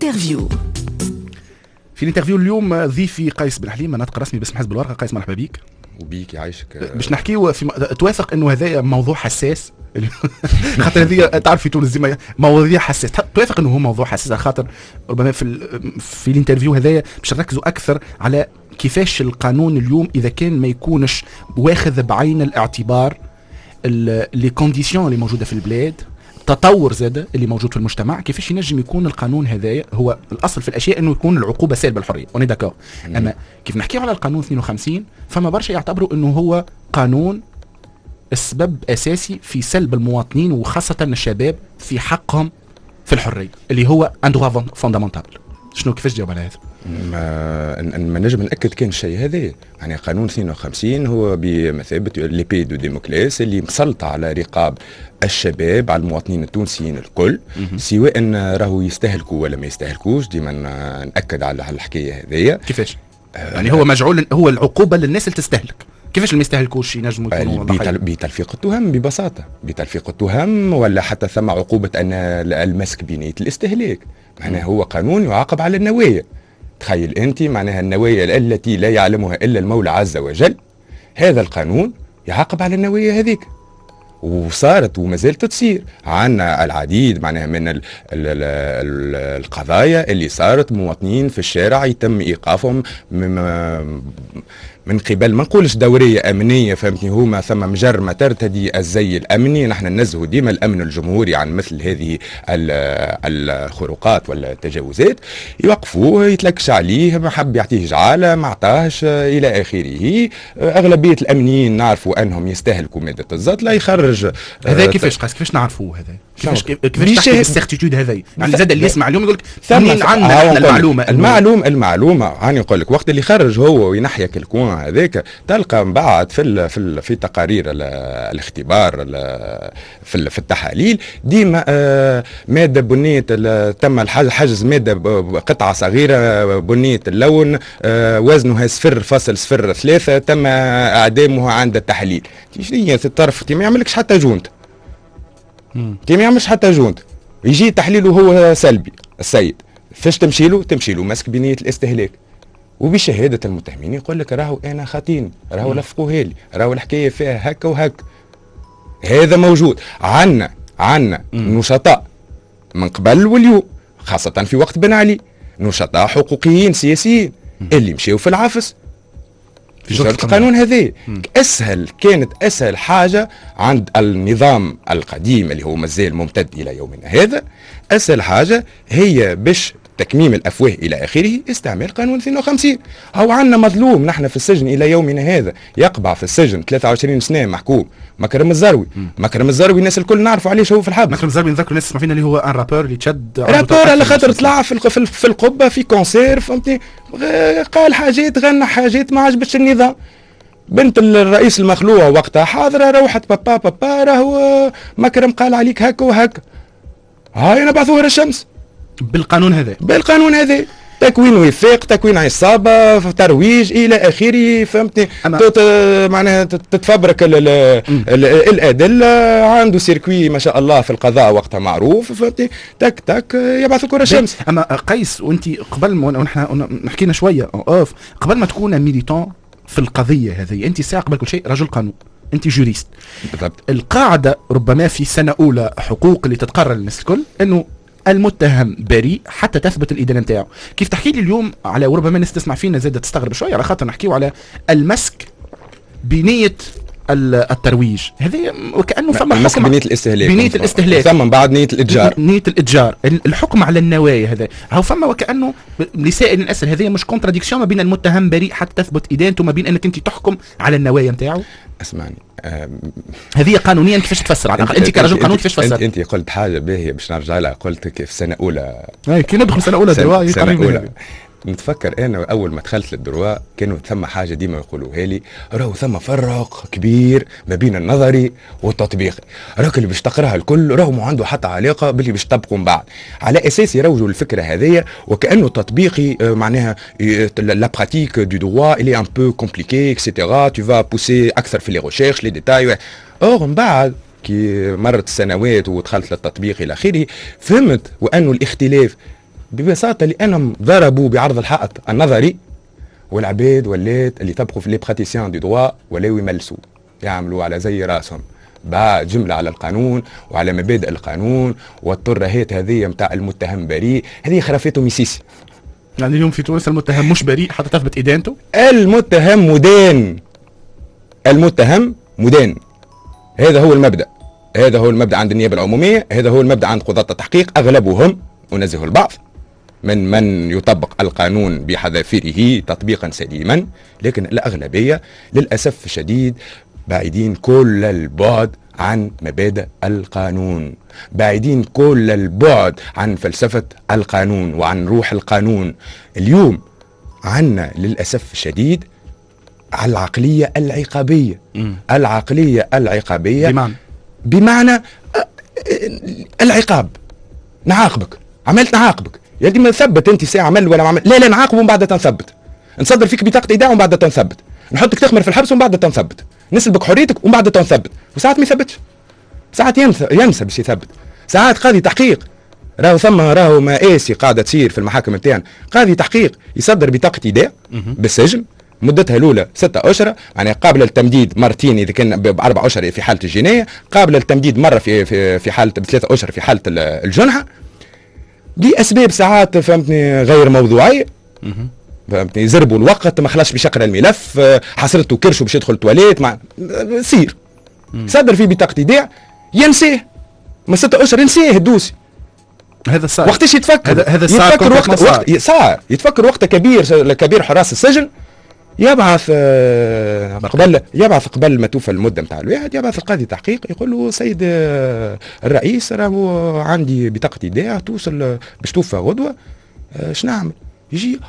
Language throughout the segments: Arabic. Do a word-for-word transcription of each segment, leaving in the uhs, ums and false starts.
الانترفيو. في الانترفيو اليوم ضيفي قيس بن حليم، ناطق رسمي باسم حزب الورقه. قيس مرحبا بك. وبيك يعيشك. باش نحكيو في م... توافق انه هذا موضوع حساس خاطر هذه تعرف في تونس ديما مواضيع حساس، توافق انه هو موضوع حساس خاطر ربما في ال... في الانترفيو هذايا باش نركزوا اكثر على كيفاش القانون اليوم اذا كان ما يكونش واخذ بعين الاعتبار لي كونديسيون اللي موجوده في البلاد، تطور زاد اللي موجود في المجتمع، كيفاش ينجم يكون القانون هذايا. هو الاصل في الاشياء انه يكون العقوبه سالبه الحريه، اوني داكور. اما كيف نحكيو على القانون اثنين وخمسين فما برشا يعتبروا انه هو قانون السبب اساسي في سلب المواطنين وخاصه الشباب في حقهم في الحريه اللي هو ان دغوا فوندامونتال. شنو كيفاش تجاوب على هذا؟ ما, ما نجم نأكد كان الشيء هذا. يعني قانون اثنين وخمسين هو بمثابة ليبي دو ديموكليس اللي مسلط على رقاب الشباب، على المواطنين التونسيين الكل، سواء راهو يستهلكوا ولا ما يستهلكوش. ديما نأكد على الحكاية هذه. كيفاش؟ آه يعني هو مجعول هو العقوبة للناس اللي تستهلك، كيفاش اللي ما يستهلكوش ينجموا يكونوا ضحايا؟ بتلفيق التهم ببساطة، بتلفيق التهم، ولا حتى ثم عقوبة أن المسك بنية الاستهلاك. معناها هو قانون يعاقب على النوايا. تخيل أنت معناها النوايا التي لا يعلمها إلا المولى عز وجل، هذا القانون يعاقب على النوايا هذيك. وصارت وما زالت تصير عنا العديد معناها من ال ال ال القضايا اللي صارت مواطنين في الشارع يتم إيقافهم من قبل ما نقولش دورية أمنية، فهمتني، هما ثم مجر ما ترتدي الزي الأمني. نحن ننزه ديما الأمن الجمهوري عن مثل هذه الخروقات ولا التجاوزات، يوقفوه يتلكش عليه، ما حب يعطيه جعالة ما عطاهش إلى آخره. أغلبية الأمنيين نعرفوا أنهم يستهلكوا مادة الزط، لا يخرج هذا. كيفاش قاس كيفاش نعرفوه هذا؟ كيفاش كيفاش تحكي بالسيرتيتود هذا؟ يعني زاد اللي يسمع اليوم يقول لك ثمين عندنا المعلومة المعلومة المعلومة هاني نقول لك وقت اللي خرج هو وينحيك الكون هذاك، تلقى من بعد في ال في ال في تقارير الاختبار في في التحاليل ديما آه ماده بنيه تم حجز ماده قطعه صغيره بنيه اللون، آه وزنها صفر فاصل صفر ثلاثة، تم اعدامها عند التحليل. شنو الطرف تي ما يعملكش حتى جونت، تي ما يعملش حتى جونت، يجي تحليله هو سلبي. السيد فاش تمشي له؟ تمشي له مسك بنيه الاستهلاك، وبشهادة المتهمين يقول لك راهو أنا خاطين، راهو لفقوها لي، راهو الحكاية فيها هكا وهكا. هذا موجود عنا عنا نشطاء من قبل واليوم، خاصة في وقت بن علي، نشطاء حقوقيين سياسيين اللي مشيوا في العفس في شرط القانون هذا. أسهل كانت أسهل حاجة عند النظام القديم اللي هو مازال ممتد إلى يومنا هذا، أسهل حاجة هي باش تكميم الأفواه إلى آخره استعمال قانون اثنين وخمسين. هو عندنا مظلوم نحن في السجن إلى يومنا هذا، يقبع في السجن ثلاثة وعشرين سنة محكوم، مكرم الزروي. مكرم الزروي الناس الكل نعرفوا عليه شو في الحبس. مكرم الزروي نذكر الناس تسمع فينا اللي هو ان رابور اللي تشد رابور على خاطر طلع في في القبة في كونسير، فهمتني، قال حاجات غنى حاجات ما عجبتش النظام. بنت الرئيس المخلوع وقتها حاضرة، روحت بابا بابا راهو مكرم قال عليك هكا وهكا، هاي نبعثوها للشمس بالقانون هذا بالقانون هذا تكوين وفاق، تكوين عصابه، ترويج الى اخره، فهمتني. تت... معناها تتفبرك ال... ال... الادله، عنده سيركوي ما شاء الله في القضاء وقتها معروف، فهمتني، تك تك يبعثوا كره الشمس. اما قيس وانت قبل ما ونحن حكينا شويه اوف قبل ما تكون ميليتون في القضيه هذه، انت ساعه قبل كل شيء رجل قانون، انت جوريست بالضبط. القاعده ربما في سنه اولى حقوق اللي تتقرر للناس الكل انه المتهم بريء حتى تثبت الإدانة نتاعو. كيف تحكي لي اليوم على، وربما الناس تسمع فينا زادة تستغرب شوية على خاطر نحكيو على المسك بنية الترويج، هذه وكأنه فما المسك بنية الاستهلاك، بنية الاستهلاك ثم بعد نية الإتجار، نية الإتجار، الحكم على النوايا هذا هو فما وكأنه لسائل الأسئلة هذه مش كونتراديكسيون ما بين المتهم بريء حتى تثبت إدانته وما بين أنك أنت تحكم على النوايا نتاعو. اسمعني، هذه قانونيا كيفاش تفسر على انت كرجل قانون كيفاش تفسر؟ انت, انت قلت حاجه باهيه باش نرجع لها، قلت كيف سنه اولى، اي كي ندخل سنه اولى دروا سنه اولى نتفكر انا اول ما دخلت للدروا كانوا ثم حاجه ديما يقولوها لي، راهو ثم فرق كبير ما بين النظري والتطبيقي، راك اللي باش تقراها الكل راهو ما عنده حتى علاقه باللي باش تطبقوا من بعد، على اساس يروجوا الفكره هذيا وكانه تطبيقي معناها لا براتيك دو دروا اللي ان بو كومبليكي اكسيتيرا، تو فا بوسي اكثر في لي ريشيرش لي ديتاي. اور من بعد كي مرت السنوات ودخلت للتطبيق الى اخره فهمت وانه الاختلاف ببساطه لانهم ضربوا بعرض الحائط النظري، والعباد ولات اللي تبقوا في لي براتيسيان دو دوا ولاو يملسوا يعملوا على زي راسهم بعد جمله على القانون وعلى مبادئ القانون، والترهات هذه نتاع المتهم بريء هذه خرافاتهم يسيسي. يعني اليوم في تونس المتهم مش بريء حتى تثبت ادانته؟ المتهم مدان، المتهم مدان، هذا هو المبدأ، هذا هو المبدأ عند النيابة العمومية، هذا هو المبدأ عند قضاة التحقيق، أغلبهم ونزه البعض من من يطبق القانون بحذافيره تطبيقا سليما، لكن الأغلبية للأسف الشديد بعيدين كل البعد عن مبادئ القانون، بعيدين كل البعد عن فلسفة القانون وعن روح القانون. اليوم عنا للأسف الشديد على العقلية العقابية، م. العقلية العقابية بمعنى بمعنى العقاب، نعاقبك، عملت نعاقبك، يدي ما ثبت انت ساعة عمل ولا ما عمل، لا لا نعاقب ومن بعد تنثبت، نصدر فيك بطاقة ايداع ومن بعد تنثبت، نحطك تخمر في الحبس ومن بعد تنثبت، نسلبك حريتك ومن بعد تنثبت، وساعات ما يثبتش، ساعات ينسى ينسى باش يثبت، ساعات قاضي تحقيق راهو ثم راهو مآسي قاعدة تصير في المحاكم نتاعنا، قاضي تحقيق يصدر بطاقة ايداع بالسجن مدتها الأولى ستة أشهر، يعني قابلة للتمديد مرتين إذا كان بأربع أشهر في حالة الجناية، قابلة للتمديد مرة في في في حالة بثلاثة أشهر في حالة الجنحة، لأسباب ساعات فهمتني غير موضوعية، فهمتني يزربوا الوقت، ما خلاش باش يقرا الملف، حصلته كرشه باش يدخل التواليت، مع سير صدر فيه بطاقة ايداع ينسيه، ما ستة أشهر ينسيه الدوسي. هذا صار وقتاش يتفكر؟ هذا هذا يتفكر وقت وقت صار يتفكر وقت كبير كبير حراس السجن يبعث قبل يبعث قبل ما توفى المده نتاع الواحد، يبعث القاضي تحقيق يقول له سيد الرئيس راهو عندي بطاقه ايداع توصل باش توفى غدوه، اش نعمل؟ يجي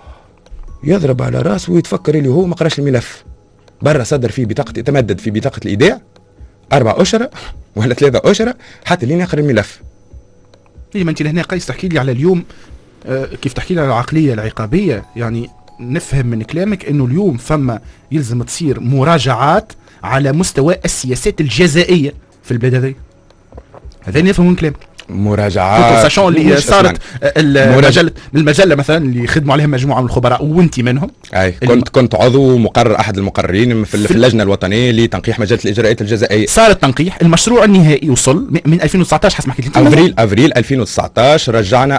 يضرب على راسه ويتفكر اللي هو ما قراش الملف، برا صدر فيه بطاقه تمدد في بطاقه الايداع اربع اشهر ولا ثلاثه اشهر حتى لين يقرا الملف. إيه ما انت لهنا قيس تحكي لي على اليوم آه كيف تحكي لي على العقليه العقابيه، يعني نفهم من كلامك انه اليوم فما يلزم تصير مراجعات على مستوى السياسات الجزائيه في البلاد هذه. هذا نفهم من كلامك. مراجعات ساشون اللي صارت المجله المجله مثلا اللي خدموا عليها مجموعه من الخبراء وانت منهم. اي كنت كنت عضو مقرر احد المقررين في, في اللجنه الوطنيه لتنقيح مجله الاجراءات الجزائيه. صار التنقيح، المشروع النهائي وصل من ألفين وتسعطاش حسب ما حكيت لي افريل افريل ألفين وتسعطاش رجعنا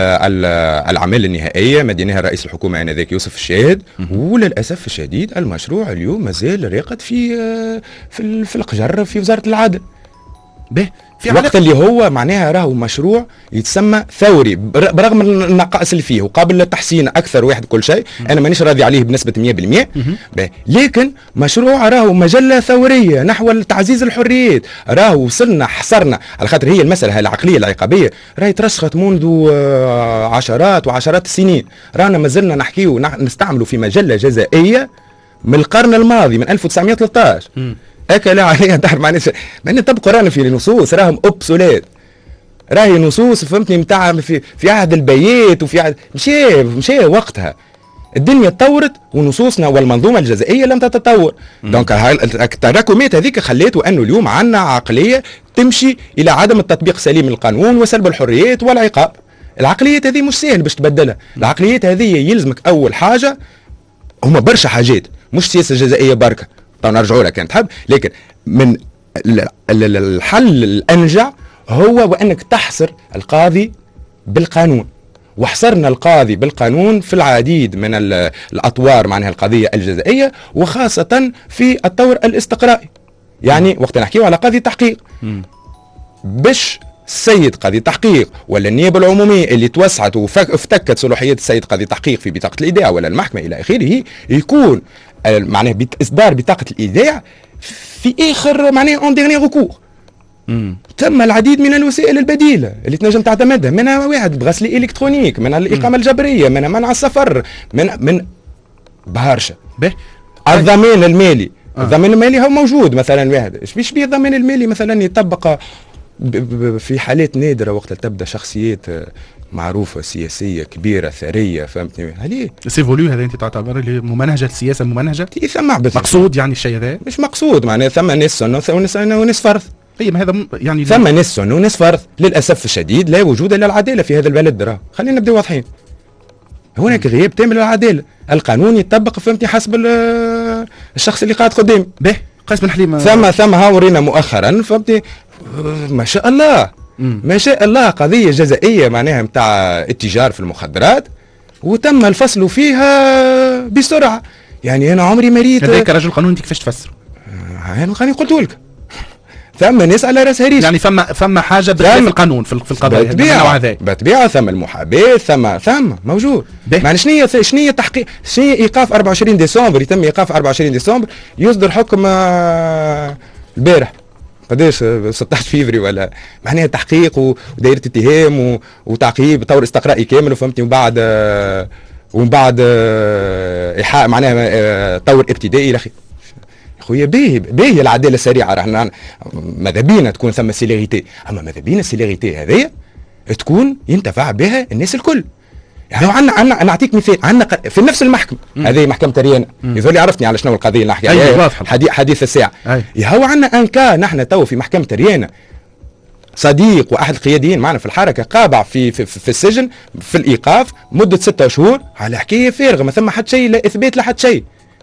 الاعمال النهائيه مدينها رئيس الحكومه انذاك يوسف الشاهد، وللاسف الشديد المشروع اليوم مازال راقد في في, في القجر في وزاره العدل. به في الوقت اللي هو معناها راهو مشروع يتسمى ثوري برغم النقائص اللي فيه وقابل للتحسين اكثر واحد كل شيء، انا مانيش راضي عليه بنسبه مية بالمية، لكن مشروع راهو مجله ثوريه نحو تعزيز الحريات، راهو وصلنا حصرنا على خاطر هي المساله العقليه العقابيه راهي ترسخت منذ عشرات وعشرات السنين، رانا مازلنا نحكيو نستعملوا في مجله جزائيه من القرن الماضي من ألف وتسعمية وثلاثة عشر. اكل عليها تعرف معناش ماني تبقى رانا في نصوص راهم اوبسوليت، راهي نصوص فهمتني نتاع في في عهد البيات وفي عهد مشى مشى وقتها الدنيا تطورت ونصوصنا والمنظومه الجزائيه لم تتطور. دونك التراكمات هذيك خليته انه اليوم عندنا عقليه تمشي الى عدم التطبيق سليم للقانون وسلب الحريات والعقاب. العقليات هذه مش سهل باش تبدلها، العقليات هذه يلزمك اول حاجه هما برشا حاجات مش سياسه جزائيه بركه نرجعوا لك كانت تحب، لكن من الحل الأنجع هو وأنك تحصر القاضي بالقانون، وحصرنا القاضي بالقانون في العديد من الأطوار معناها القضية الجزائية وخاصة في الطور الاستقرائي. يعني وقت نحكيه على قاضي تحقيق باش السيد قاضي تحقيق ولا النيابة العمومية اللي توسعت وافتكت صلاحيات السيد قاضي تحقيق في بطاقة الإيداع ولا المحكمة إلى آخره يكون معناه إصدار بطاقة الإيداع في آخر معناه اون ديرني ريكور. ثم العديد من الوسائل البديلة اللي تنجم تعتمدها، منها واحد بغسل إلكترونيك، منها الإقامة الجبرية، منها منع السفر، من من بهرشة. الضمان المالي، آه. الضمان المالي هو موجود مثلا واحد ايش بيش بيه الضمان المالي مثلا يطبق في حالات نادرة وقت تبدا شخصيات معروفة سياسية كبيرة ثرية فهمتني عليه سيفوليو هذا انت تعتبر اللي ممنهجة السياسة ممنهجة ثم مقصود يعني الشيء هذا مش مقصود معناه ثم ناس وناس وناس فرض اي ما هذا م- يعني ثم ناس سن وناس فرض، للاسف الشديد لا وجود للعداله في هذا البلد. راه خلينا نبداو واضحين، هناك غياب تام للعداله. القانون يطبق فهمتني حسب الشخص اللي قاعد قدامي. به قيس بن حليم ثم ثم هاورينا مؤخرا فهمتني ما شاء الله مم. ما شاء الله قضيه جزائيه معناها نتاع التجار في المخدرات، وتم الفصل فيها بسرعه. يعني انا عمري ما ريت هذاك رجل قانون انت كيفاش تفسر؟ انا خليني قلت لك ثم ناس على راسها ريش. يعني فما فما حاجه بخلاف القانون في في القضايا بالطبيعه بالطبيعه ثم المحاباه ثم ثم موجود. معنى شنو شنو تحقيق شنو ايقاف أربعة وعشرين ديسمبر؟ يتم ايقاف أربعة وعشرين ديسمبر، يصدر حكم آه البارح قداش ستة عشر فيفري ولا معناها تحقيق ودائره اتهام وتعقيب طور استقرائي كامل وفهمتني. وبعد آه ومن بعد آه ايحاء معناها آه طور ابتدائي الى اخره. خويا باهي باهي العداله السريعه، راح ماذا بينا تكون ثم سيليغيتي، اما ماذا بينا السيليغيتي هذه تكون ينتفع بها الناس الكل. يعني عندنا عندنا نعطيك مثال، عندنا في نفس المحكمه هذه محكمه ريانا، يظهر لي عرفتني على شنو القضيه اللي نحكي عليها حديث حديث الساعه. هو عندنا ان كا نحن تو في محكمه ريانا صديق واحد القياديين معنا في الحركه قابع في في, في, في السجن في الايقاف مده ستة شهور على حكايه فارغه ما ثم حتى شيء، لا اثبات لا حتى شيء.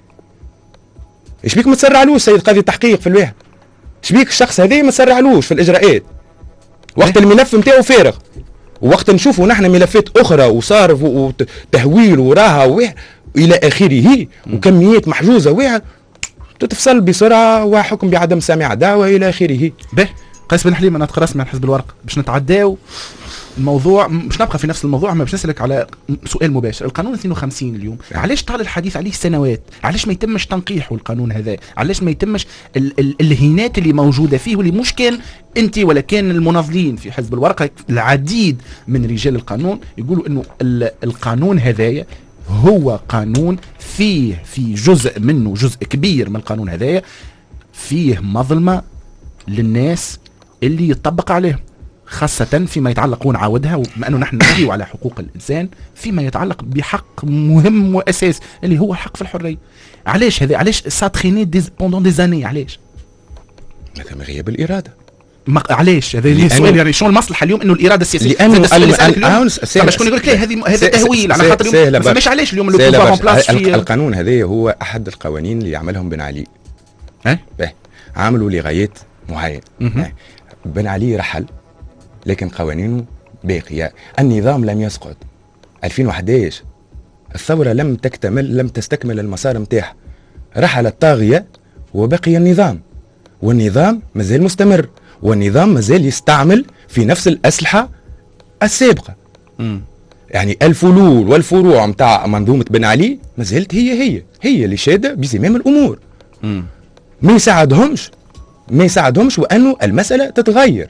ايش بيك ما تسرعلوش سيد قاضي التحقيق في الواحد؟ ايش بيك الشخص هذا ما تسرعلوش في الاجراءات وقت الملف نتاعو فارغ، ووقت نشوفوا نحن ملفات اخرى وصار وتهويل وراها والى اخره وكميات محجوزه واحد تتفصل بسرعه وحكم بعدم سامع دعوه الى اخره. به قيس بن حليم انا تقرص من حزب الورق باش نتعداو الموضوع، مش نبقى في نفس الموضوع، ما باش نسألك على سؤال مباشر. القانون اثنين وخمسين اليوم علاش طال الحديث عليه سنوات؟ علاش ما يتمش تنقيحه القانون هذا؟ علاش ما يتمش ال ال الهينات اللي موجوده فيه واللي مش كان انت ولا كان المناضلين في حزب الورقه العديد من رجال القانون يقولوا انه القانون هذايا هو قانون فيه في جزء منه جزء كبير من القانون هذايا فيه مظلمه للناس اللي يطبق عليهم، خاصة فيما يتعلق ونعاودها وبما أنه نحن نحكي على حقوق الإنسان فيما يتعلق بحق مهم وأساس اللي هو الحق في الحرية. علاش هذا؟ علاش ساتخيني ديز بوندون ديز اني؟ علاش؟ مثلا غياب الإرادة. ما علاش هذا السؤال؟ يعني شنو المصلحة اليوم انه الإرادة السياسية؟ لأنه طب شكون يقول لك لا هذه هذا تهويل على خاطر اليوم ما فماش علاش اليوم القانون هذا هو أحد القوانين اللي يعملهم بن علي. ها؟ عملوا لغايات معينة. بن علي رحل لكن قوانينه باقية، النظام لم يسقط. ألفين وأحد عشر الثورة لم تكتمل لم تستكمل المسار متاعها، رحل الطاغية وبقي النظام، والنظام مازال مستمر، والنظام مازال يستعمل في نفس الأسلحة السابقة. م. يعني الفلول والفروع متاع منظومة بن علي مازالت هي هي هي اللي شادة بزمام الأمور. م. ما يساعدهمش ما يساعدهمش وأنه المسألة تتغير.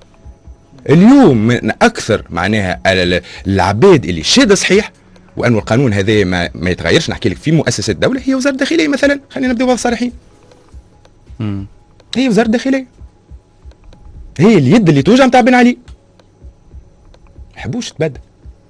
اليوم من اكثر معناها العباد اللي شاد صحيح وانه القانون هذا ما, ما يتغيرش، نحكي لك في مؤسسات الدوله هي وزاره الداخليه مثلا، خلينا نبداو صريحين. هي وزاره الداخليه هي اليد اللي توجع نتاع بن علي، يحبوش تبدل.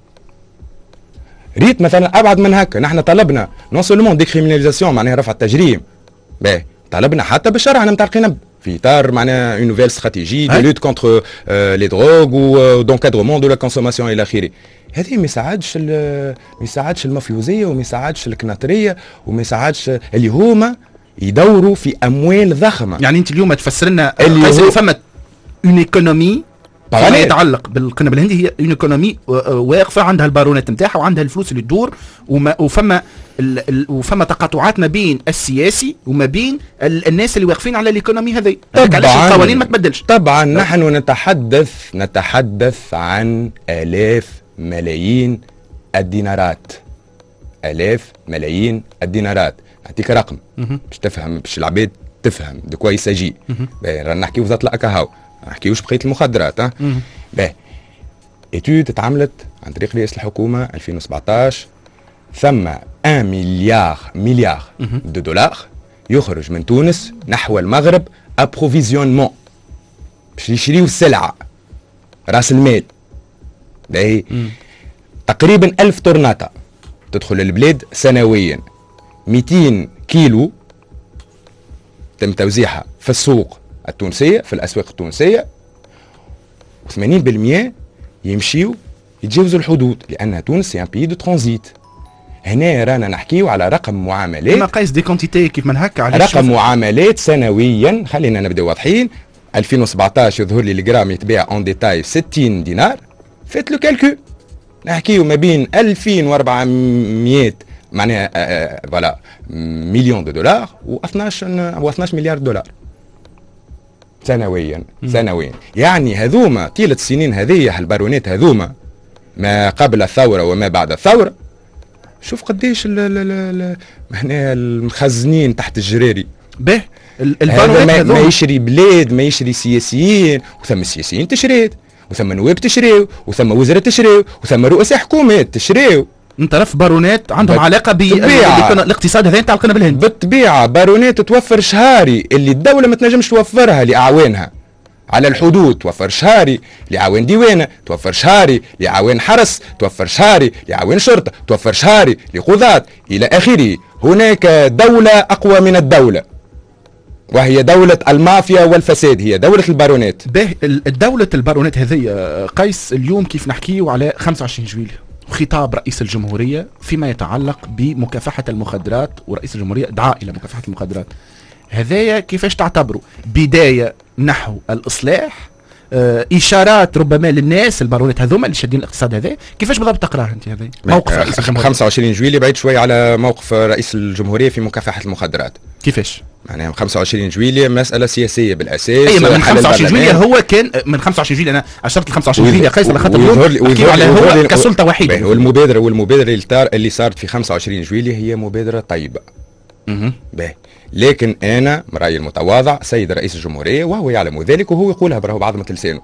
ريت مثلا ابعد من هكا، نحن طلبنا نون سولمون ديكريميناليزاسيون معناها رفع التجريم، باهي طلبنا حتى بالشرع نتاع القنب في اطار معناها اون نوفيل استراتيجي دو لوت كونتر لي دروغ و دونكادرومون دو لا كونسوماسيون الى اخره. هذه ما يساعدش ما يساعدش المافيوزيه وما يساعدش الكناطريه وما يساعدش اللي هما يدوروا في اموال ضخمه. يعني انت اليوم تفسر لنا اللي فما اون ايكونومي فيما يتعلق بالقنب الهندي، هي اون ايكونومي واقفه عندها البارونات نتاعها وعندها الفلوس اللي تدور، وفما وفما تقاطعات ما بين السياسي وما بين الناس اللي واقفين على الايكونومي هذه. علاش القوانين ما تبدلش؟ طبعا نحن نتحدث نتحدث عن آلاف ملايين الدينارات، آلاف ملايين الدينارات. نعطيك رقم باش تفهم، باش العباد تفهم دو كوا يساجي. رانا نحكيو في ذات هاو، ما نحكيوش بقيه المخدرات. ها باهي اتود اتعملت عن طريق رئاسه الحكومه ألفين وسبعطاش، ثم واحد مليار مليار دو دولار يخرج من تونس نحو المغرب ابروفيزيونمون باش يشريو السلعه، راس المال. باهي تقريبا ألف طرناطه تدخل البلاد سنويا، مئتين كيلو تم توزيعها في السوق التونسيه في الاسواق التونسيه، وثمانين بالمئة يمشيوا يتجاوزوا الحدود، لان تونس سي ان بيي دو ترانزيت. هنا رانا نحكيو على رقم معاملات، ما قيس دي كونتيتي كيف من هكا على رقم معاملات سنويا. خلينا نبداو واضحين. ألفين وسبعطاش يظهر لي الجرام يتباع اون ديتاي ستين دينار، فات لو كالكول نحكيو ما بين ألفين وأربعمئة معناها فوالا مليون دو دولار و اثناش و اثناش مليار دولار سنويا. سنويا يعني هذوما طيله السنين هذه البارونات هذوما ما قبل الثوره وما بعد الثوره. شوف قديش معناها المخزنين تحت الجراري. به البارونات ما, ما يشري بلاد، ما يشري سياسيين، وثم السياسيين تشريت، وثم نواب تشريو، وثم وزراء تشريو، وثم رؤساء حكومات تشريو. انت رف بارونات عندهم بت... علاقه بالاقتصاد هذا نتاع القنا بالهند. بالطبيعه بارونات توفر شهاري اللي الدوله ما تنجمش توفرها لاعوانها. على الحدود توفر شهاري لعوان ديوانه، توفر شهاري لعوان حرس، توفر شهاري لعوان شرطه، توفر شهاري لقضاة الى اخره. هناك دوله اقوى من الدوله، وهي دولة المافيا والفساد، هي دولة البارونات. به الدولة البارونات هذه قيس اليوم كيف نحكيه على خمسة وعشرين جويلية خطاب رئيس الجمهورية فيما يتعلق بمكافحة المخدرات، ورئيس الجمهورية دعا إلى مكافحة المخدرات. هذايا كيفاش تعتبروا بداية نحو الإصلاح؟ اه إشارات ربما للناس البارونات هذوما اللي شادين الاقتصاد هذا، كيفاش بالضبط تقراه أنت هذا موقف رئيس الجمهورية؟ خمسة وعشرين جويلية بعيد شوي على موقف رئيس الجمهورية في مكافحة المخدرات. كيفاش؟ معناها خمسة وعشرين جويلية مسألة سياسية بالأساس. أي من خمسة وعشرين جويلية هو كان من خمسة وعشرين جويلية. أنا أشرت ل خمسة وعشرين جويلية قيس على خاطر اليوم نحكيو على هو كسلطة وحيدة. والمبادرة والمبادرة اللي, اللي صارت في خمسة وعشرين جويلية هي مبادرة طيبة. اها باهي. لكن أنا مرأيي المتواضع سيد رئيس الجمهورية وهو يعلم ذلك وهو يقولها براه بعضمة لسانه،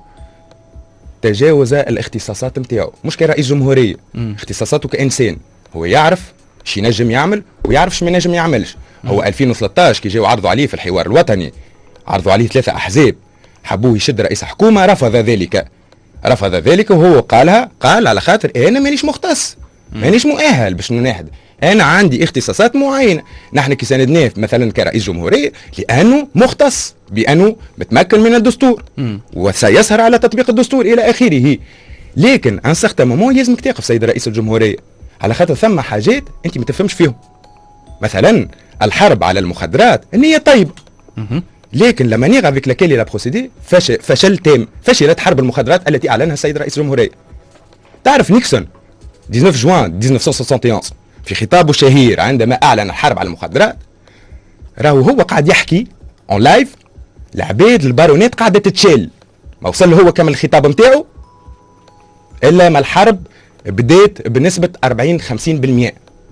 تجاوز الاختصاصات نتاعو، مش كرئيس جمهورية، اختصاصاته كإنسان. هو يعرف شي نجم يعمل ويعرف شي ما نجم يعملش. هو ألفين وثلاثطاش كي جاو عرضوا عليه في الحوار الوطني، عرضوا عليه ثلاثة أحزاب حبوه يشد رئيس حكومة، رفض ذلك رفض ذلك وهو قالها، قال على خاطر أنا مانيش مختص، مانيش مؤهل باش نناهد، أنا عندي اختصاصات معينة. نحن كي ساندناه مثلا كرئيس جمهورية لأنه مختص بأنه متمكن من الدستور وسيسهر على تطبيق الدستور إلى آخره. لكن عن سخت مومون يلزمك تقف سيد رئيس الجمهورية على خاطر ثم حاجات أنت ما تفهمش فيهم. مثلا الحرب على المخدرات النية طيبة، لكن لما نيغا افيك لاكيل لا بروسيدي فشل فشل تام، فشلت حرب المخدرات التي اعلنها السيد رئيس الجمهورية. تعرف نيكسون تسعة عشر جوان ألف وتسعمائة وواحد وستين في خطابه الشهير عندما اعلن الحرب على المخدرات، راهو هو قاعد يحكي اون لايف، العباد البارونات قاعده تتشال، ما وصل هو كمل الخطاب نتاعو الا ما الحرب بدات بنسبه أربعين خمسين بالمئة.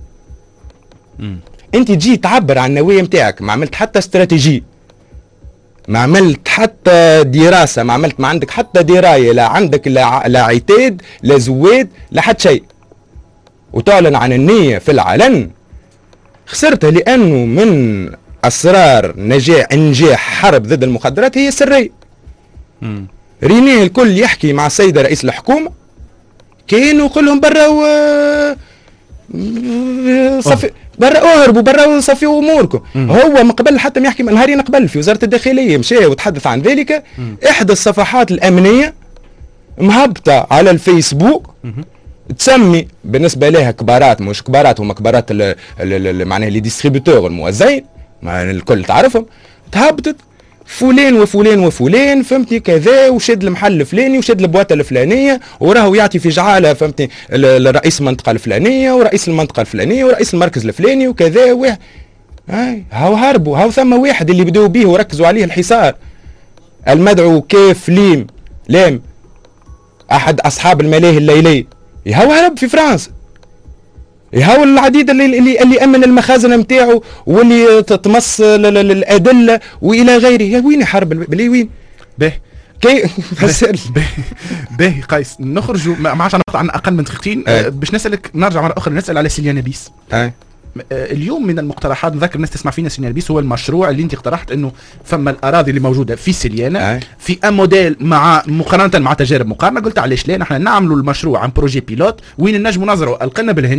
انت تجي تعبر عن النوايا نتاعك، ما عملت حتى استراتيجي، ما عملت حتى دراسه، ما عملت ما عندك حتى درايه، لا عندك لا, لا عتاد لا زواد لا حتى شيء، وتعلن عن النيه في العلن، خسرت. لانه من اسرار نجاح انجاح حرب ضد المخدرات هي السريه. رينيه الكل يحكي مع السيده رئيس الحكومه كانوا يقول لهم برا و... صفي برا اهربوا برا وصفيوا اموركم. هو من قبل حتى ما يحكي نهارين قبل في وزاره الداخليه مشى وتحدث عن ذلك. مم. احدى الصفحات الامنيه مهبطه على الفيسبوك مم. تسمي بالنسبه لها كبارات، مش كبارات هما كبارات معناها لي ديستريبيوتور الموزعين الكل تعرفهم، تهبطت فلان وفلان وفلان فهمتني كذا، وشد المحل الفلاني وشد البواطه الفلانيه، وراهو يعطي في جعاله فهمتني لرئيس المنطقه الفلانيه ورئيس المنطقه الفلانيه ورئيس المركز الفلاني وكذا. واه هاي هاو هربوا، هاو ثم واحد اللي بداوا به وركزوا عليه الحصار المدعو كيف ليم لام احد اصحاب الملاهي الليليه، هاو هرب في فرنسا. هاو العديد اللي اللي, اللي امن المخازن نتاعو واللي تمص الادله والى غيره. وين حرب بلي وين به كي به قيس نخرجوا ما عادش نقطع عن اقل من دقيقتين أه. باش نسالك نرجع مره اخرى نسال على سيليا نبيس. أه. اليوم من المقترحات نذكر الناس تسمع فينا سيليا نبيس هو المشروع اللي انت اقترحت انه فما الاراضي اللي موجوده في سيليانا أه. في ان موديل مع مقارنه مع تجارب مقارنه، قلت علاش لا نحن نعملوا المشروع عن بروجي بيلوت وين نجموا نظروا القنا بالهندي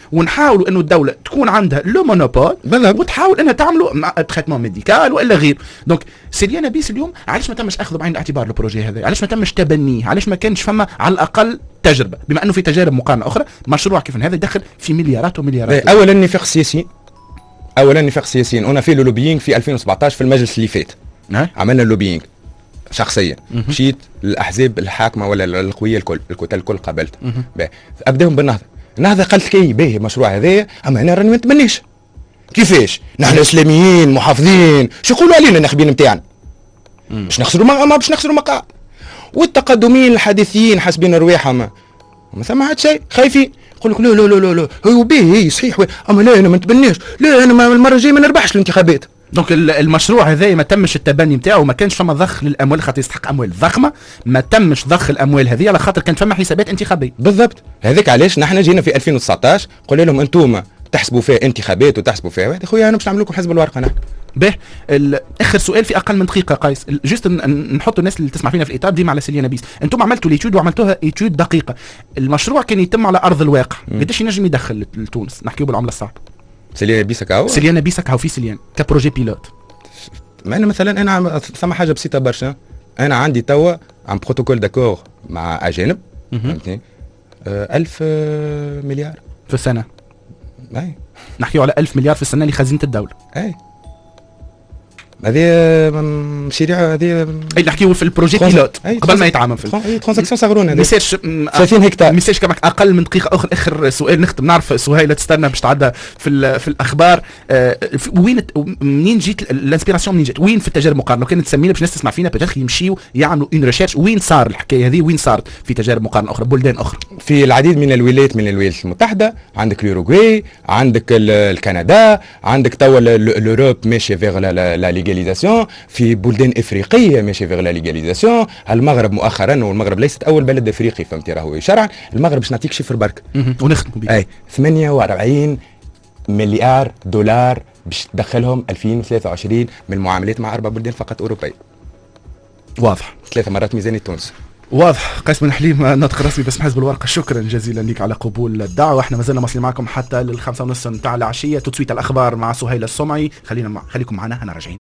ونحاولوا انه الدوله تكون عندها لو مونوبول وتحاول انها تعملوا تريتمون ميديكال والا غير. دونك سيليا نبيس اليوم علاش ما تمش اخذه بعين الاعتبار البروجي هذا؟ علاش ما تمش تبنيه؟ علاش ما كانش فما على الاقل تجربه؟ بما انه في تجارب مقارنه اخرى مشروع كيف هذا يدخل في مليارات ومليارات. اولا نفاق سياسي، اولا نفاق سياسيين. انا في لوبينغ في ألفين وسبعطاش في المجلس اللي فات عملنا لوبينغ شخصيا، مشيت للاحزاب الحاكمه ولا القويه الكل الكتل الكل قابلت ابداهم بالنهضه. النهضه قالت لي باهي المشروع هذايا، اما انا راني ما نتمنيش. كيفاش نحن اسلاميين محافظين شو يقولوا علينا الناخبين نتاعنا؟ باش نخسروا ما باش نخسروا مقاعد. والتقدمين الحديثيين حاسبين رواحهم ما ثم حد شيء، خايفين يقول لك لا لا لا لا هو باهي صحيح، اما لا انا ما نتبناش، لا انا المره الجايه ما نربحش الانتخابات. دونك المشروع هذا ما تمش التبني نتاعو، ما كانش فما ضخ للاموال خاطر يستحق اموال ضخمه، ما تمش ضخ الاموال هذه على خاطر كانت فما حسابات انتخابيه. بالضبط، هذاك علاش نحن جينا في ألفين وتسعطاش قلنا لهم انتم تحسبوا فيها انتخابات وتحسبوا فيها واحد، خويا انا باش نعمل لكم حزب الورقه. نحن به اخر سؤال في اقل من دقيقه قيس، جست نحط الناس اللي تسمع فينا في الاطار ديما على سيليا نبيس. انتم عملتوا ليتود وعملتوها ايتود دقيقه، المشروع كان يتم على ارض الواقع قداش ينجم يدخل لتونس؟ نحكيو بالعمله الصعبه. سيليا نبيس كاو سيليا نبيس كاو في سيليان كبروجي بيلوت. ما انا مثلا انا ثم حاجه بسيطه برشا، انا عندي توا عن بروتوكول داكور مع اجانب فهمتني آه ألف آه مليار في السنه. اي نحكيو على ألف مليار في السنه لخزينه الدوله. اي هذه مشاريع هذه اي نحكيو في البروجي بيلوت قبل ما يتعامل في اي ترانزاكسيون صغرونه هذه ميساج ثلاثين هكتار ميساج كما اقل من دقيقه اخر. اخر سؤال نختم، نعرف سهيله تستنى باش تعدى في في الاخبار. آه وين منين جيت الانسبيراسيون؟ منين جات؟ وين في التجارب المقارنه؟ لو كانت تسمينا باش الناس تسمع فينا بتاخ يمشيوا يعملوا اون ريشيرش وين صار الحكايه هذه، وين صارت في تجارب مقارنه اخرى بلدان اخرى في العديد من الولايات من الولايات المتحده. عندك اليوروغواي، عندك الكندا، عندك توا الاوروب ماشيه فيغ لا ليغاليزاسيون، في بلدان افريقيه ماشي فيغ لا ليغاليزاسيون. المغرب مؤخرا، والمغرب ليست اول بلد افريقي فهمتي راهو شرعا. المغرب باش نعطيك شفر برك ونختم بيه اي ثمانية وأربعين مليار دولار باش تدخلهم ألفين وثلاثة وعشرين من المعاملات مع اربع بلدان فقط اوروبيه. واضح، ثلاثه مرات ميزانيه تونس. واضح. قيس بن حليم ناطق رسمي باسم حزب الورقه، شكرا جزيلا لك على قبول الدعوه. احنا مازلنا مواصلين معكم حتى للخمسة ونص نتاع العشيه. تسويت الاخبار مع سهيله السمعي. خلينا مع... خليكم معنا، انا راجعين.